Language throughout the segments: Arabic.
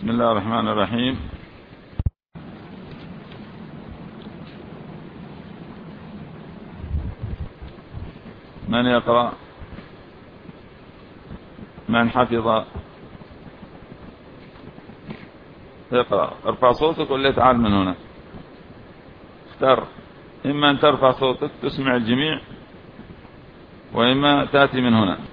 بسم الله الرحمن الرحيم. من يقرأ؟ من حفظ؟ اقرأ. ارفع صوتك ولا تعال من هنا، اختر. إما أن ترفع صوتك تسمع الجميع، وإما تأتي من هنا.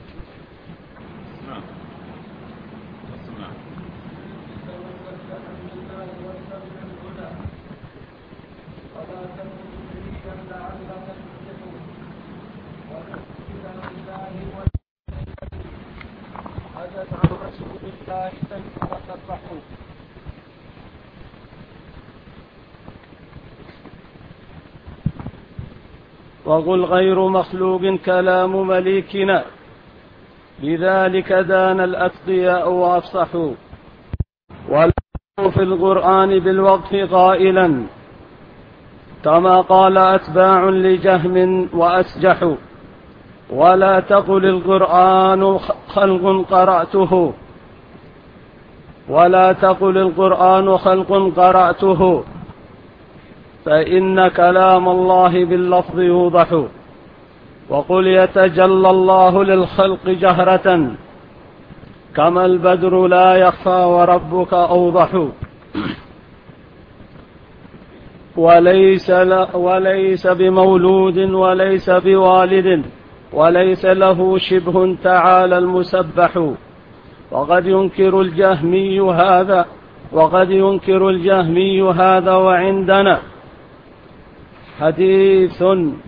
وقل غير مخلوق كلام مليكنا، لذلك دان الأتقياء وأفصحوا. ولو في القرآن بالوقف قائلا، كما قال أتباع لجهم وأسجحوا. ولا تقل القرآن خلق قرأته، ولا تقل القرآن خلق قرأته، فإن كلام الله باللفظ يوضح. وقل يتجلى الله للخلق جهرة، كما البدر لا يخفى وربك أوضح. وليس بمولود وليس بوالد، وليس له شبه تعالى المسبح. وقد ينكر الجهمي هذا وعندنا حديث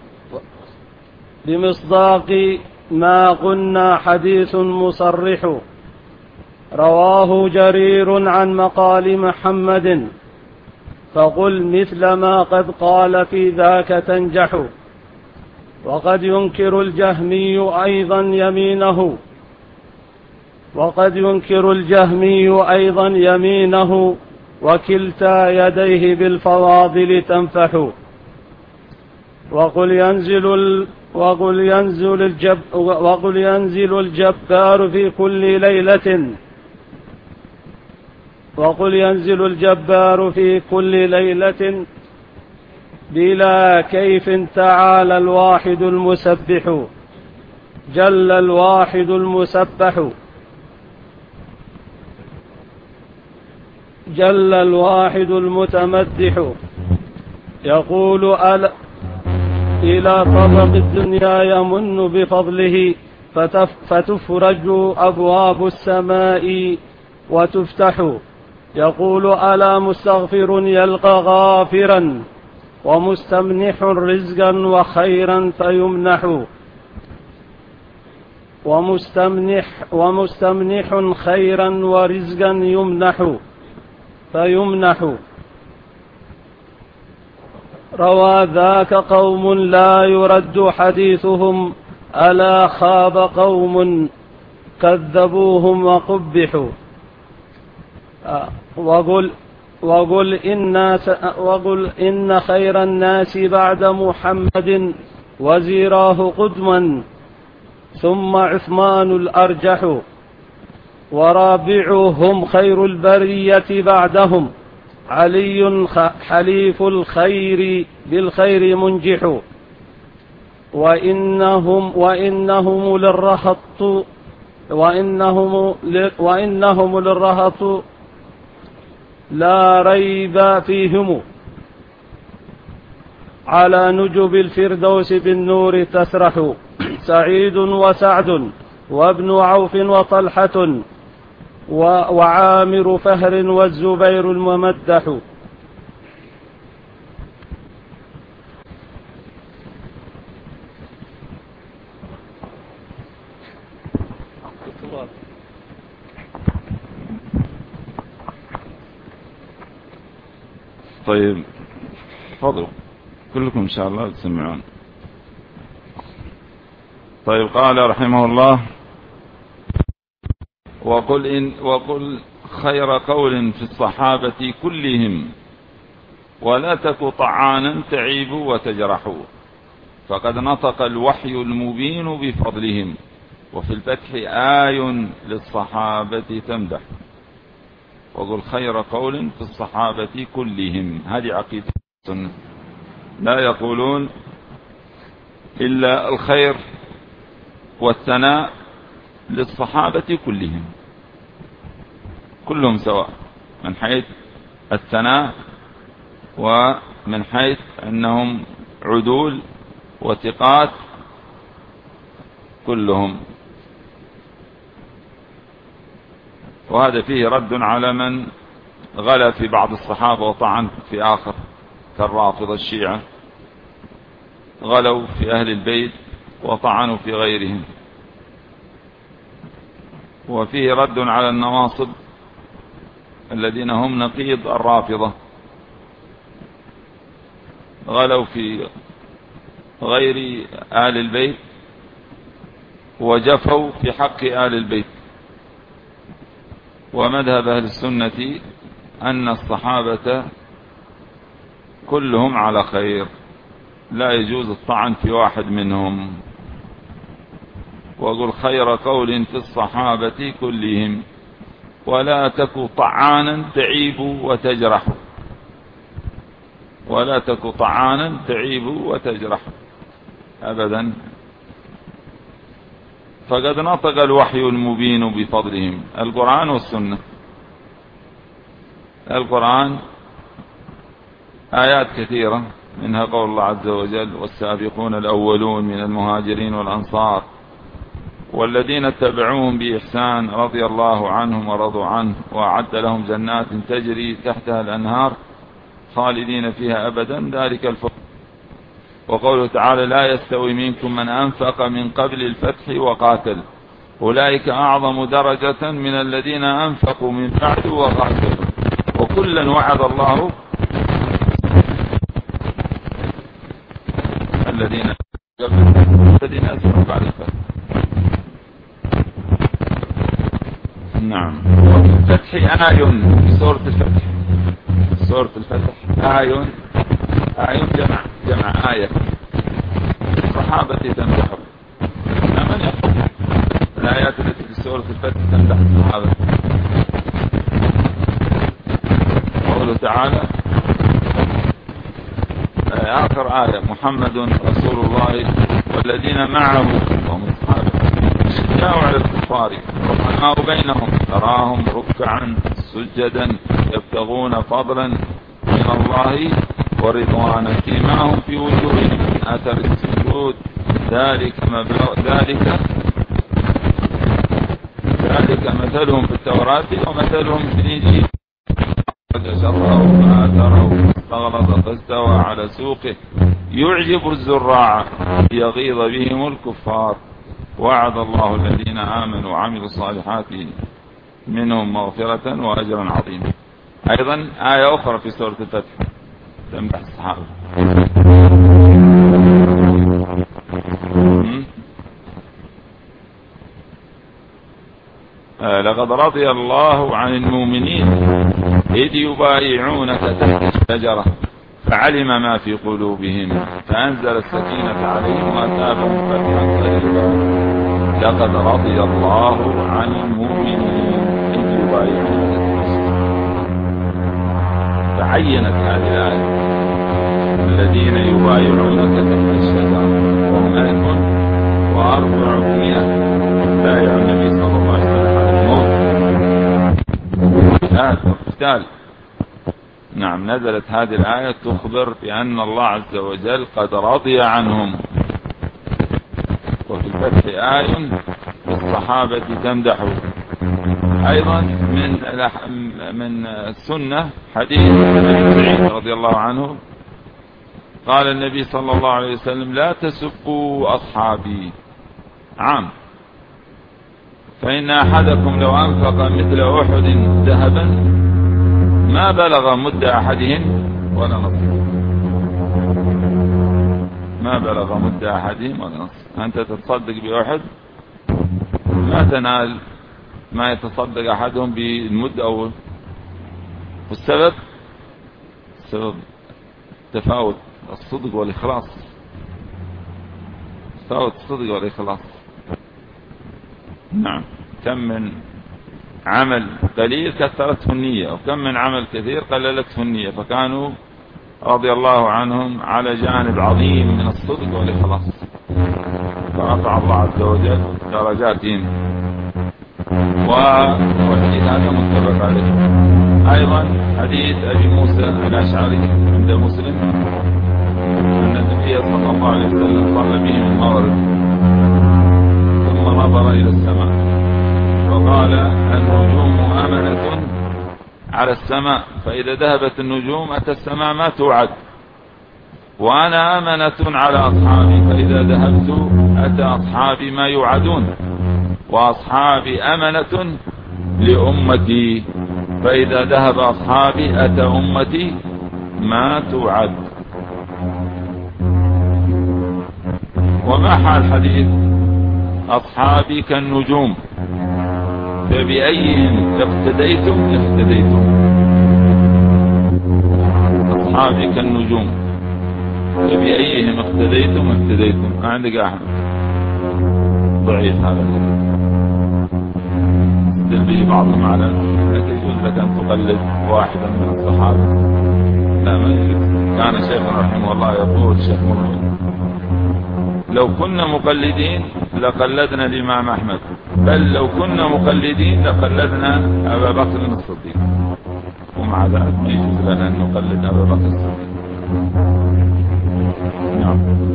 بمصداق ما قلنا حديث مصرح. رواه جرير عن مقال محمد، فقل مثل ما قد قال في ذاك تنجح. وقد ينكر الجهمي أيضا يمينه، وكلتا يديه بالفواضل تنفح. وقل ينزل الجبار في كل ليلة بلا كيف تعالى الواحد المسبح. جل الواحد المسبح، جل الواحد المتمدح. يقول إلى طبق الدنيا يمن بفضله، فتفرج أبواب السماء وتفتح. يقول ألا مستغفر يلقى غافرا، ومستمنح رزقا وخيرا فيمنح. ومستمنح خيرا ورزقا فيمنح. روى ذاك قوم لا يرد حديثهم، ألا خاب قوم كذبوهم وقبحوا. وقل إن خير الناس بعد محمد وزيراه قدما، ثم عثمان الأرجح. ورابعهم خير البرية بعدهم، علي حليف الخير بالخير منجح. وإنهم للرهط لا ريب فيهم، على نجب الفردوس بالنور تسرح. سعيد وسعد وابن عوف وطلحة وعامر فهر والزبير الممدح. طيب تفضلوا كلكم إن شاء الله تسمعون. طيب قال رحمه الله: وقل خير قول في الصحابة كلهم، ولا تك طعانا تعيب وتجرح، فقد نطق الوحي المبين بفضلهم، وفي الفتح آي للصحابة تمدح. وقل خير قول في الصحابة كلهم. هذه عقيدة السنة، لا يقولون إلا الخير والثناء للصحابة كلهم سواء من حيث الثناء ومن حيث أنهم عدول وثقات كلهم. وهذا فيه رد على من غلا في بعض الصحابة وطعن في آخر، كالرافضة الشيعة غلوا في أهل البيت وطعنوا في غيرهم. وفيه رد على النواصب الذين هم نقيض الرافضة، غلوا في غير آل البيت وجفوا في حق آل البيت. ومذهب أهل السنة أن الصحابة كلهم على خير، لا يجوز الطعن في واحد منهم. وقل خير قول في الصحابة كلهم ولا تك طعانا تعيب وتجرح، ولا تك طعانا تعيب وتجرح أبدا. فقد نطق الوحي المبين بفضلهم، القرآن والسنة. القرآن آيات كثيرة، منها قول الله عز وجل والسابقون الأولون من المهاجرين والأنصار والذين اتبعوهم بإحسان رضي الله عنهم ورضوا عنه وأعد لهم جنات تجري تحتها الأنهار خالدين فيها أبدا ذلك الفضل. وقوله تعالى لا يستوي منكم من أنفق من قبل الفتح وقاتل أولئك أعظم درجة من الذين أنفقوا من بعد وقاتلوا وكلا وعد الله الذين أسروا بعد الفتح. نعم. وفي الفتح آي، في سورة الفتح، سورة الفتح آي جمع آية الصحابة تمدحوا. من يقول الآيات التي في سورة الفتح تمدح الصحابة؟ قوله تعالى آخر آية محمد رسول الله والذين معه وهم الصحابة شجاع على الكفار رحماء بينهم تراهم ركعا سجدا يبتغون فضلا من الله ورضوانا سيماهم في وجوههم من أثر السجود ذلك مثلهم في التوراة ومثلهم في الإنجيل فجزروا ما أثروا استغلظ فاستوى على سوقه يعجب الزراع ليغيظ بهم الكفار وعد الله الذين آمنوا وعملوا الصالحات منهم مغفرة وأجرا عظيما. أيضا آية أخرى في سورة الفتح تمدح الصحابة لقد رضي الله عن المؤمنين إذ يبايعونك تحت الشجرة فعلم ما في قلوبهم فأنزل السكينة عليهم وأثابهم فتحا قريبا. لقد رضي الله عن المؤمنين إذ يبايعونك تحت الشجرة، فعينت هذه الآية الذين يبايعونك تحت الشجرة وهم 1400 بايع النبي صلى الله عليه وسلم على الموت والقتال. نعم، نزلت هذه الآية تخبر بأن الله عز وجل قد رضي عنهم. وفي الفتح آية الصحابة تمدحوا. أيضا من السنة حديث ابن سعيد رضي الله عنه قال النبي صلى الله عليه وسلم لا تسبوا أصحابي عام فإن أحدكم لو أنفق مثل أحد ذهبا ما بلغ مد أحدهم ولا نصف. ما بلغ مد أحدهم ولا نصف. أنت تتصدق بأحد ما تنال ما يتصدق أحدهم بالمد أول. والسبب تفاوت الصدق والإخلاص، تفاوت الصدق والإخلاص. نعم. كم من عمل قليل كثرته النية، وكم من عمل كثير قللته النية، فكانوا رضي الله عنهم على جانب عظيم من الصدق والإخلاص، فرفع الله عز وجل درجاتهم. والحديث هذا متفق عليه. أيضا حديث أبي موسى الأشعري عند مسلم أن النبي صلى الله عليه وسلم صلى بهم المغرب ثم نظر إلى السماء وقال: النجوم أمنة على السماء، فإذا ذهبت النجوم أتى السماء ما توعد، وأنا أمنة على أصحابي، فإذا ذهبت أتى أصحابي ما يوعدون، وأصحابي أمنة لأمتي، فإذا ذهب أصحابي أتى أمتي ما توعد. وما حال حديث أصحابي كالنجوم فبأيهم اقتديتم اهتديتم؟ أصحابي كالنجوم فبأيهم اقتديتم اهتديتم. ما عندك أحد؟ ضعيف هذا استدل به بعضهم على أنك يجوز لك أن تقلد واحدا من الصحابة. لا، ما يجوز. كان شيخنا رحمه الله يقول، شيخ مرمي: لو كنا مقلدين لقلدنا الإمام أحمد، بل لو كنا مقلدين لقلدنا أبا بكر الصديق، ومع ذلك ما يجوز لنا أن نقلد أبا بكر الصديق. نعم.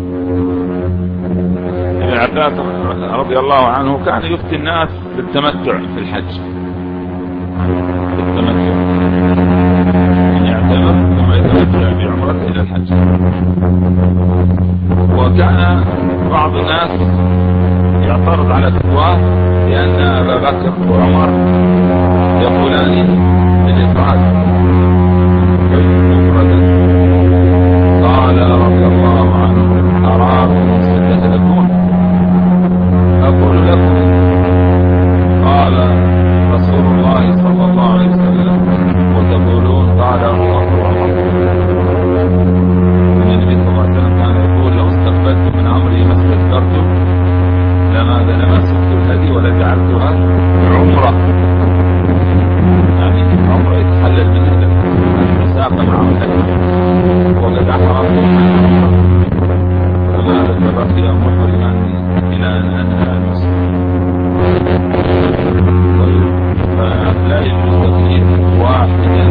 ابن عباس رضي الله عنه كان يفتي الناس بالتمتع في الحج، بالتمتع، من يعتمر ثم يتمتع بعمرته إلى الحج. وكان بعض الناس يعترض على فتواه لأن أبا بكر وعمر يقولان بالإفراد، قال رضي الله عنه: أراكم ستهلكون، أقول لكم قال رسول الله صلى الله عليه وسلم وتقولون قال الله وعمر. النبي صلى الله عليه وسلم كان يقول: لو استقبلت من أمري ما استدبرت لما سبت الهدي ولجعلتها عمرة، يعني عمرة يتحلل منها المسافة مع الهدي، وقد أحرمت فما بقي محرما إلى أن أنهى المسلم. فلا يجوز تقليد واحدا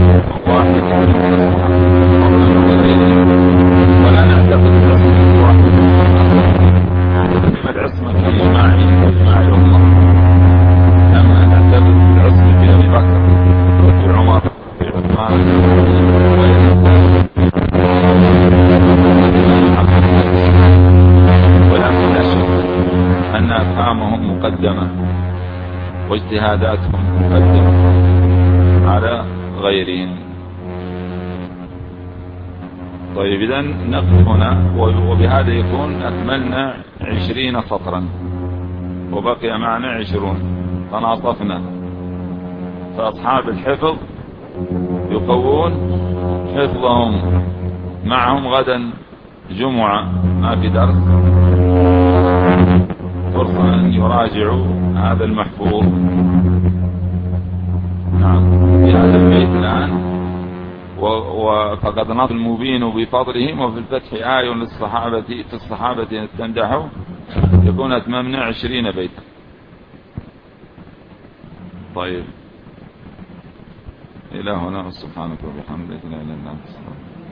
ولا نعتقد برسم واحد العصمة في إجماع الأمة، أما نعتقد بالعصمة في أبي بكر وفي عمر وفي عثمان ولكن لا شك أن أفهامهم مقدمة واجتهاداتهم مقدمة على غيرهم. طيب، إذن نقف هنا، وبهذا يكون أكملنا 20 سطرا وبقي معنا 20. تناطفنا. فأصحاب الحفظ يقوون حفظهم، معهم غدا جمعة ما في درس، فرصة أن يراجعوا هذا المحفوظ. نعم، في هذا البيت الآن: وفقد نظر المبين بفضلهم وفي الفتح آي للصحابة في الصحابة تمدحوا، يكون أتممنا 20 بيت. طيب، إلى هنا، سبحانك وبحمدك لا إله إلا أنت.